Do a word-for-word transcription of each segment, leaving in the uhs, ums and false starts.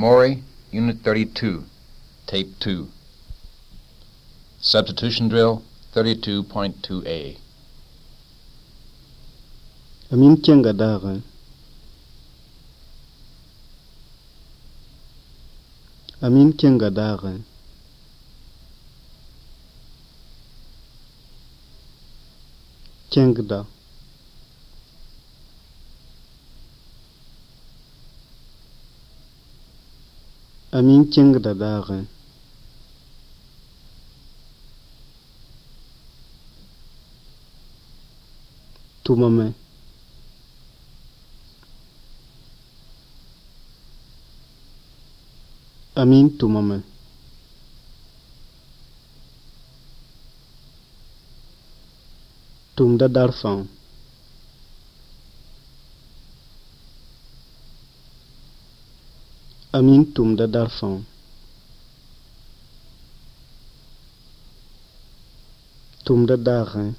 Maury, Unit thirty-two, Tape two. Substitution Drill thirty-two point two A. Amin kenga dagen. Amin kenga dagen. Kengda. Amin kengda dagen. Tumame. Amin tumame. Tumda darfan. Amin tumda darfan. Tumda dagen.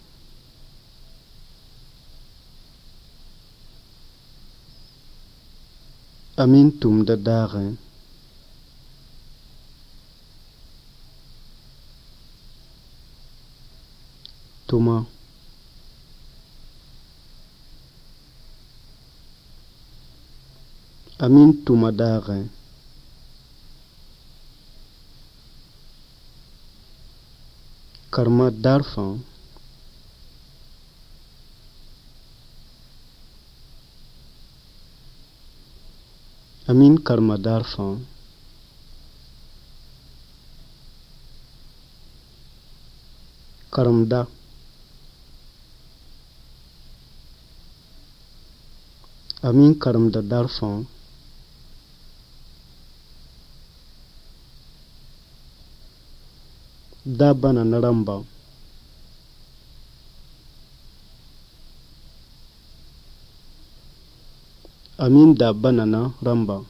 Amin tumda dagen. Tuma. Amin tuma dagen. Karma darfan. Amin karma darfan. Karamda. Amin karamda darfan. Da bana naramba. Amin da bana na ramba.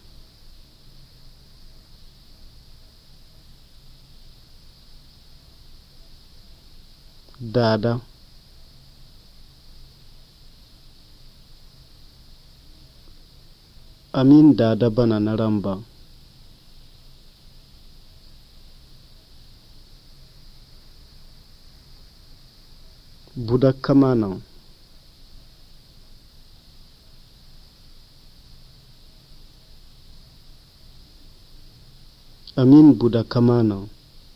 Dada. Amin dada bana na ramba. Buda kamana. Amin Buda kamana.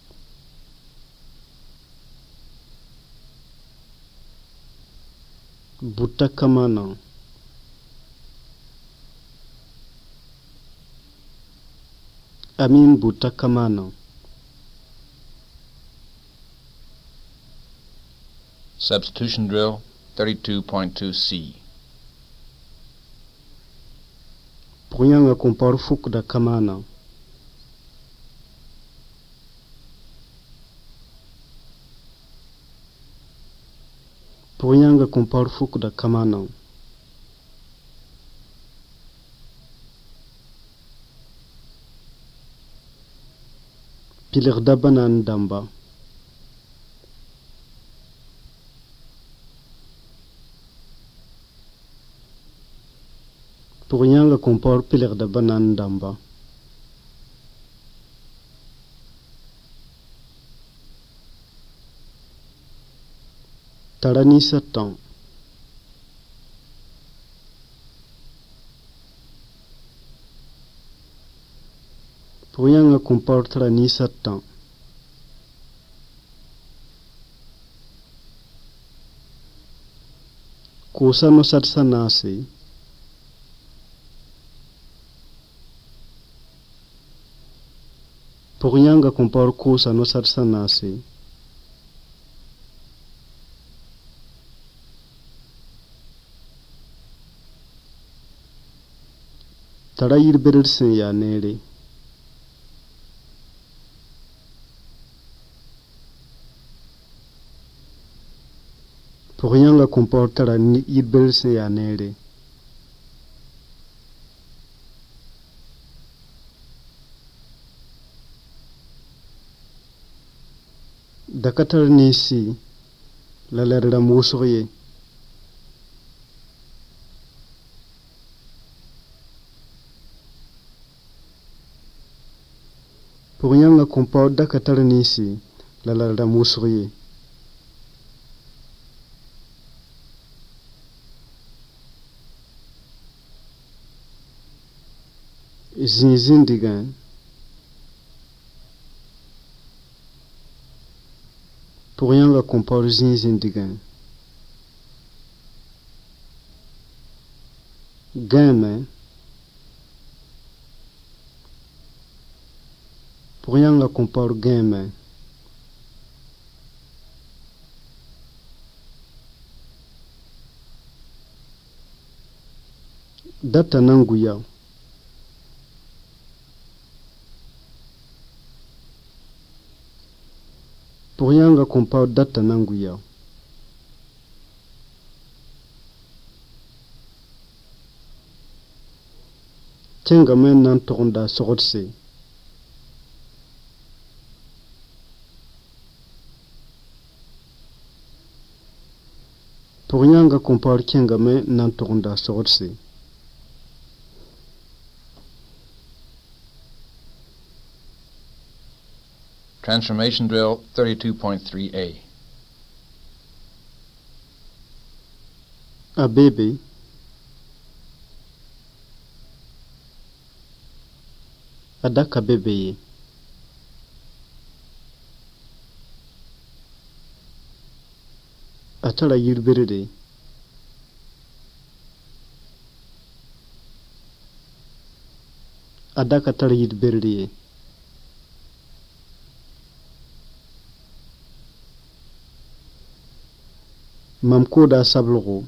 Buta kamana. Amin buta kamana. Substitution Drill thirty-two point two C. Puyanga compor fuk da kamana. Puyanga compor fuk da kamana. Pilir da banan damba. Puyanga compor pilir da banan damba. Tarani satan. Puyanga compor tarani satan. Kusa no satsa nasi. Puyanga compor kusa no satsa nasi. Tara yirbirirsin ya nere. Puyanga compor tara yirbirirsin ya nere. Dakatar nisi lalarira musuye. Purianga compound dakatara nisi la la la musuri. Zinzindigan. Purianga compound zinzindigan. Game. Purianga compound game. Data nanguya. Purianga compound data nanguya. Tenga men nan tokonda sokotse. Purianga compound kenga men nan tokonda sokotse. Transformation drill thirty-two point three A. A baby. Adaka bebe. Atala yilberede. Adaka tala yilberede. Mamkoda sablogo.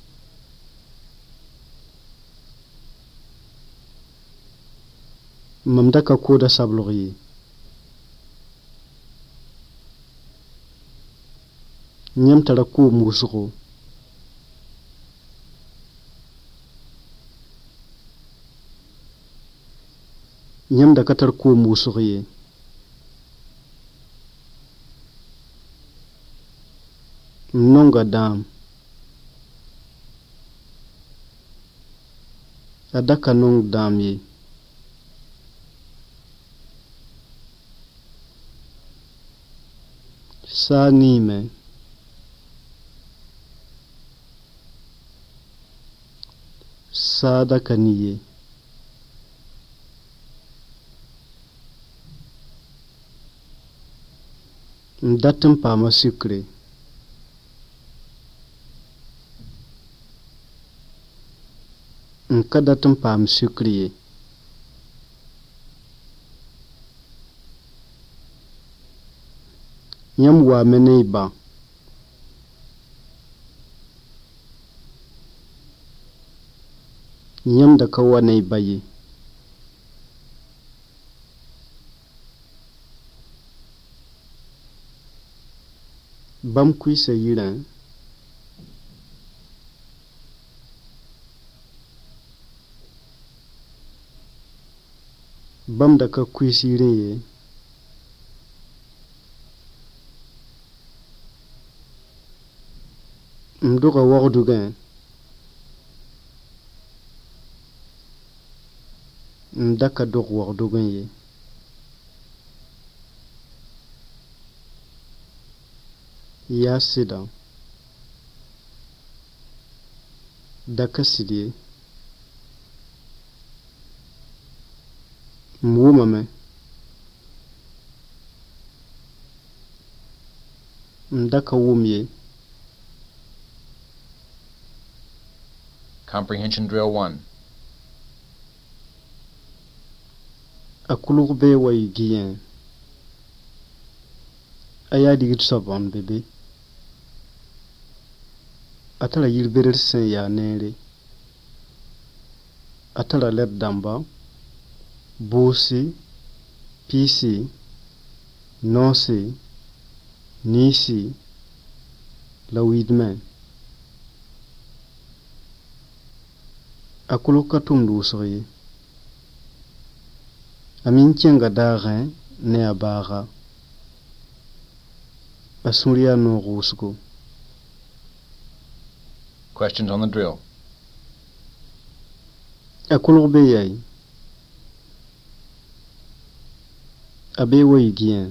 Mamdaka koda sablogi. Nyam tala ko musugo. Nyam da katar ko musugi. Nonga dam. Adaka nong dam ye. Sa nime. Sa adaka niye. Ndatim pa ma sucre. Nkada tumpam sucre. Nyam wa meneiba. Nyam da kawa neiba ye. Bam kuisa yiran. Bam da ka kuisire ye. Mduga wagdugan. Mdaka dog wagdugan ye. Ya sida. Daka sidye. Mwumame. Mdaka wumye. Comprehension drill one. Akuluk be wa yigiyen. Aya digit sabon bebe. Atala yilberer sen ya nere. Atala let damba. Bosi. Pisi. Nosi. Nisi. Lawidman. Akuluk katum lusri. Amin tienga darin ne abaga. Asuria no rusgo. Questions on the drill. Akuluk be yai. A bee wa yigiyẽe.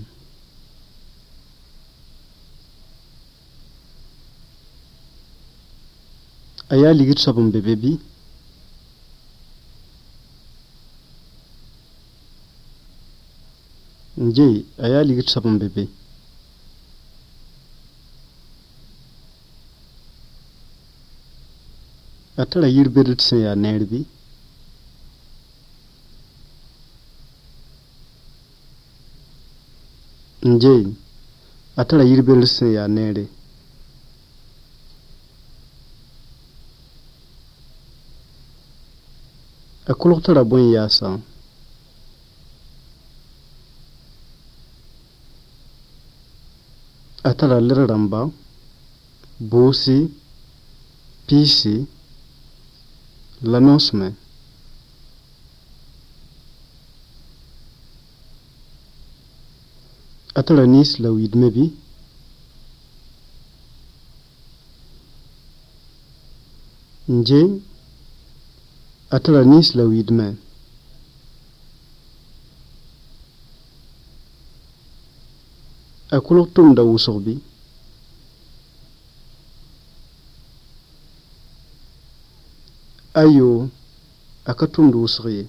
A yaa ligd soab n be be bɩ? Nje, a yaa ligd soab n be be? A tara yir-bedr sẽn yaa neer bɩ? Nje, a tara yir-bedr sẽn yaa neere. A kolg tara bõe n yaasã? A tara led rãmba, boosi, piisi, la nonsmɛ. A tara niis la widmɛ bɩ? Nje, a tara niis la widmɛ. A kolg tʋmda wʋsg bɩ? Ayo, a ka tʋmd wʋsg ye.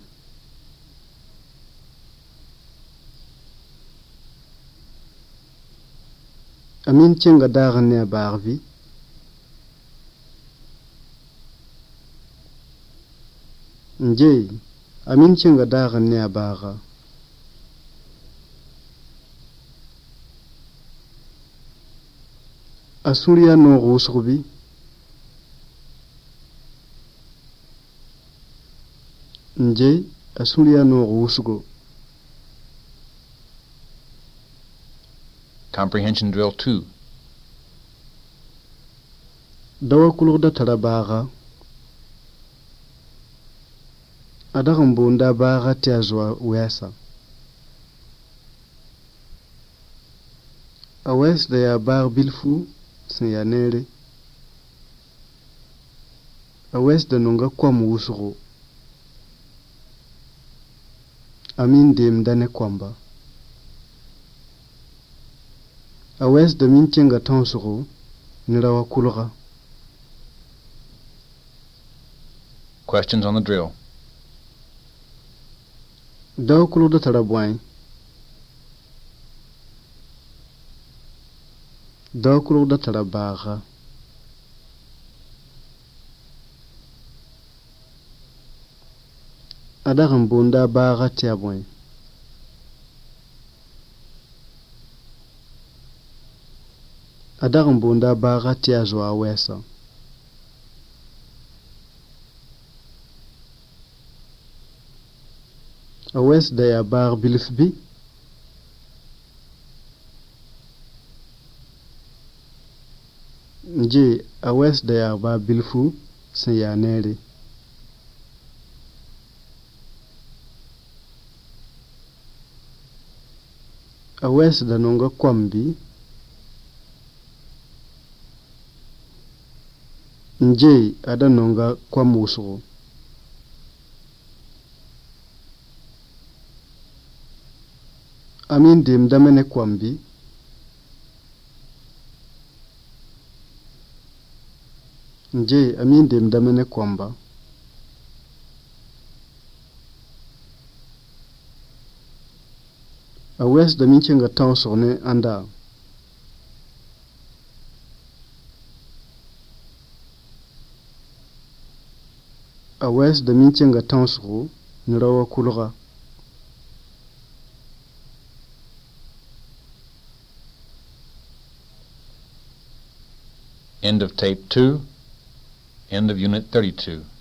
A min kẽnga daagẽ ne a baag bɩ? Nje, a min kẽnga daagẽ ne a baaga. A sũur yaa noog wʋsg bɩ? Nje, a sũur yaa noog wʋsgo. Comprehension Drill two. Dawa kulgda tara baaga. A dag n boonda a baaga tɩ a zoa wɛɛsa. A wɛɛsda yaa baag bilfu sẽn yaa neere. A wɛɛsda nonga kom wʋsgo. A min deemda ne komba. A wɛɛsda min kẽnga tõosgo ne rawa kulga. Questions on the drill. Dawa kulgda tara bõe? Dawa kulgda tara baaga. A dag n boonda a baaga tɩ a bõe? A dag n boonda a baaga tɩ a zoa a wɛɛsa. A wɛɛsda yaa baag bilf bɩ? Nje, a wɛɛsda yaa baag bilfu sẽn yaa neere. A wɛɛsda nonga kom bɩ? Nje, a da nonga kom wʋsgo. A min deemdame ne kom bɩ? Nje, a min deemdame ne komba. A wɛɛsda min kẽnga tõosg ne ãnda? A wɛɛsda min kẽnga tõosgo ne rawa kulga. End of tape two. End of unit thirty-two.